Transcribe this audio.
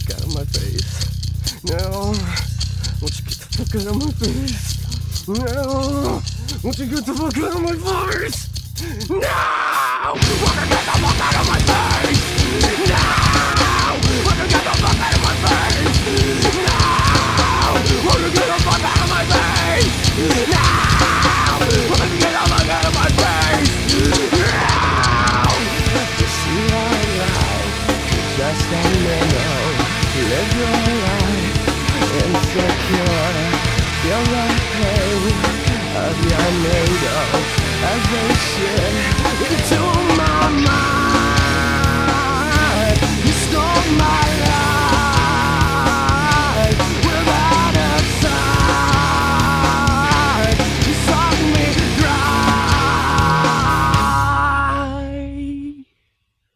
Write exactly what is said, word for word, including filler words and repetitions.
fuck out of my face. No. Won't you get the fuck out of my face? No. Won't you get the fuck out of my face? No. Won't you get the fuck out of my face? No. Won't you get the fuck out of my face? No. Won't you get the fuck out of my face? No. Won't you get the fuck out of my face? No. You see my life, just a minnow. Live your life insecure. Feel the pain of your needle as they shit into my mind.